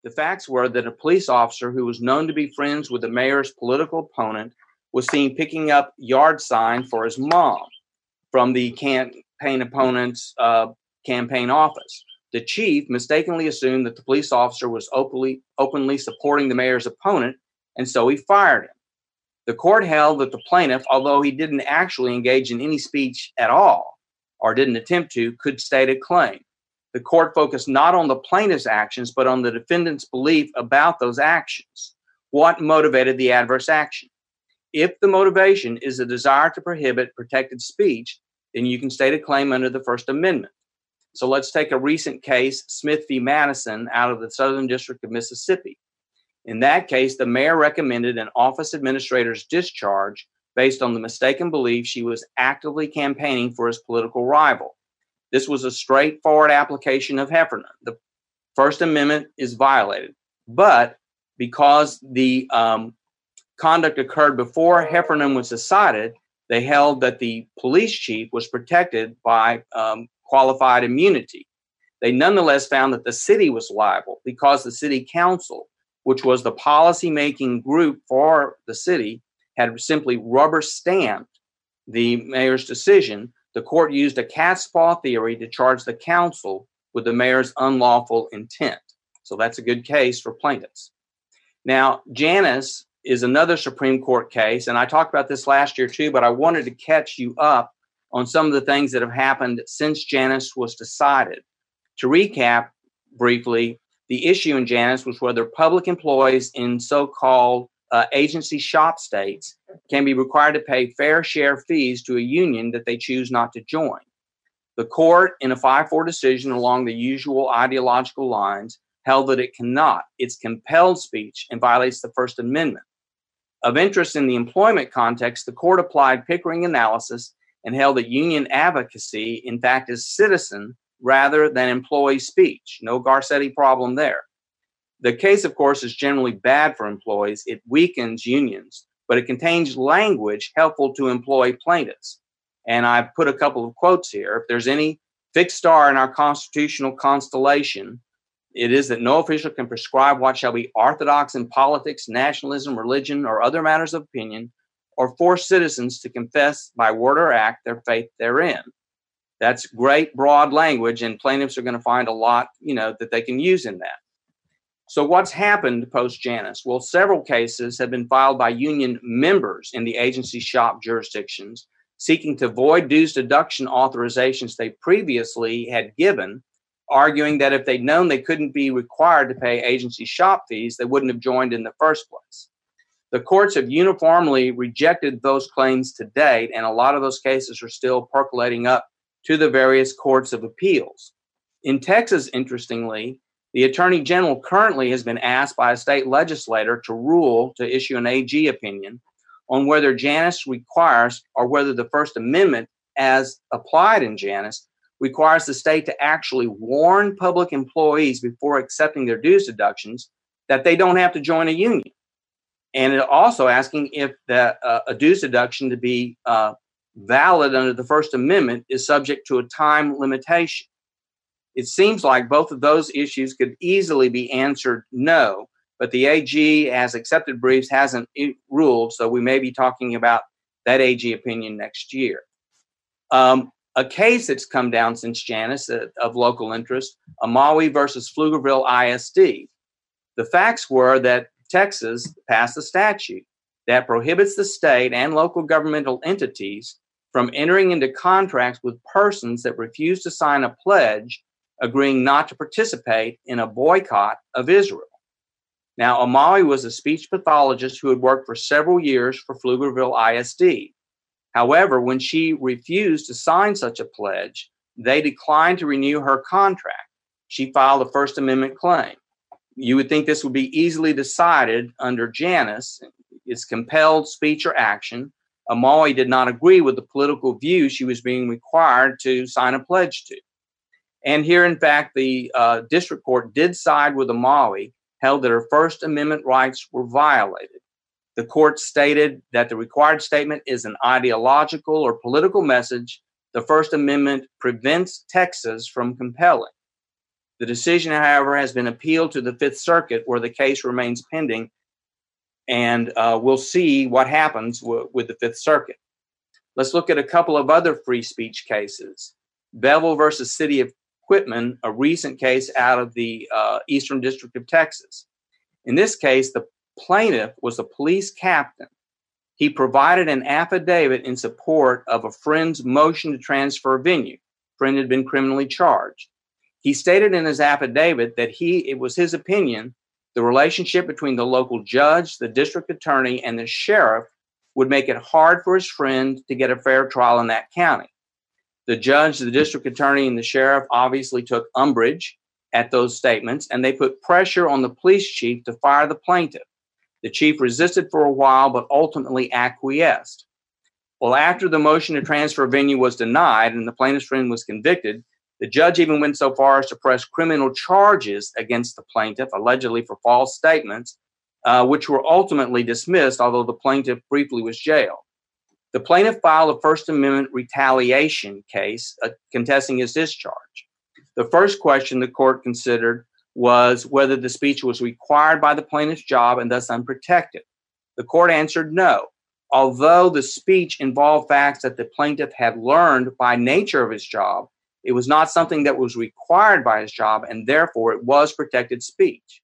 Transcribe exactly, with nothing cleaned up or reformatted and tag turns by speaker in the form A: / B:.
A: The facts were that a police officer who was known to be friends with the mayor's political opponent was seen picking up yard sign for his mom from the campaign opponent's uh, campaign office. The chief mistakenly assumed that the police officer was openly, openly supporting the mayor's opponent, and so he fired him. The court held that the plaintiff, although he didn't actually engage in any speech at all, or didn't attempt to, could state a claim. The court focused not on the plaintiff's actions, but on the defendant's belief about those actions. What motivated the adverse action? If the motivation is a desire to prohibit protected speech, then you can state a claim under the First Amendment. So let's take a recent case, Smith v. Madison, out of the Southern District of Mississippi. In that case, the mayor recommended an office administrator's discharge based on the mistaken belief she was actively campaigning for his political rival. This was a straightforward application of Heffernan. The First Amendment is violated, but because the um, conduct occurred before Heffernan was decided, they held that the police chief was protected by um, qualified immunity. They nonetheless found that the city was liable because the city council, which was the policy-making group for the city, had simply rubber-stamped the mayor's decision. The court used a cat's paw theory to charge the council with the mayor's unlawful intent. So that's a good case for plaintiffs. Now, Janus is another Supreme Court case, and I talked about this last year too, but I wanted to catch you up on some of the things that have happened since Janus was decided. To recap briefly, the issue in Janus was whether public employees in so-called uh, agency shop states can be required to pay fair share fees to a union that they choose not to join. The court, in a five four decision along the usual ideological lines, held that it cannot. It's compelled speech and violates the First Amendment. Of interest in the employment context, the court applied Pickering analysis and held that union advocacy, in fact, is citizen rather than employee speech. No Garcetti problem there. The case, of course, is generally bad for employees. It weakens unions, but it contains language helpful to employee plaintiffs. And I've put a couple of quotes here. If there's any fixed star in our constitutional constellation, it is that no official can prescribe what shall be orthodox in politics, nationalism, religion, or other matters of opinion, or force citizens to confess by word or act their faith therein. That's great broad language, and plaintiffs are going to find a lot, you know, that they can use in that. So what's happened post-Janus? Well, several cases have been filed by union members in the agency shop jurisdictions seeking to void dues deduction authorizations they previously had given, arguing that if they'd known they couldn't be required to pay agency shop fees, they wouldn't have joined in the first place. The courts have uniformly rejected those claims to date, and a lot of those cases are still percolating up to the various courts of appeals. In Texas, interestingly, the Attorney General currently has been asked by a state legislator to rule to issue an A G opinion on whether Janus requires, or whether the First Amendment, as applied in Janus, requires the state to actually warn public employees before accepting their dues deductions that they don't have to join a union. And also asking if the, uh, a dues deduction to be uh, valid under the First Amendment is subject to a time limitation. It seems like both of those issues could easily be answered no, but the A G, as accepted briefs, hasn't ruled, so we may be talking about that A G opinion next year. Um, a case that's come down since Janus uh, of local interest, Amawi versus Pflugerville I S D. The facts were that Texas passed a statute that prohibits the state and local governmental entities from entering into contracts with persons that refuse to sign a pledge agreeing not to participate in a boycott of Israel. Now, Amawi was a speech pathologist who had worked for several years for Pflugerville I S D. However, when she refused to sign such a pledge, they declined to renew her contract. She filed a First Amendment claim. You would think this would be easily decided under Janus. It's compelled speech or action. Amawi did not agree with the political view she was being required to sign a pledge to. And here, in fact, the uh, district court did side with Amawi, held that her First Amendment rights were violated. The court stated that the required statement is an ideological or political message the First Amendment prevents Texas from compelling. The decision, however, has been appealed to the Fifth Circuit, where the case remains pending, and uh, we'll see what happens w- with the Fifth Circuit. Let's look at a couple of other free speech cases. Bevel versus City of Quitman, a recent case out of the uh, Eastern District of Texas. In this case, the plaintiff was a police captain. He provided an affidavit in support of a friend's motion to transfer venue. Friend had been criminally charged. He stated in his affidavit that he, it was his opinion, the relationship between the local judge, the district attorney, and the sheriff would make it hard for his friend to get a fair trial in that county. The judge, the district attorney, and the sheriff obviously took umbrage at those statements, and they put pressure on the police chief to fire the plaintiff. The chief resisted for a while, but ultimately acquiesced. Well, after the motion to transfer venue was denied and the plaintiff's friend was convicted, the judge even went so far as to press criminal charges against the plaintiff, allegedly for false statements, uh, which were ultimately dismissed, although the plaintiff briefly was jailed. The plaintiff filed a First Amendment retaliation case uh, contesting his discharge. The first question the court considered was whether the speech was required by the plaintiff's job and thus unprotected. The court answered no. Although the speech involved facts that the plaintiff had learned by nature of his job, it was not something that was required by his job, and therefore it was protected speech.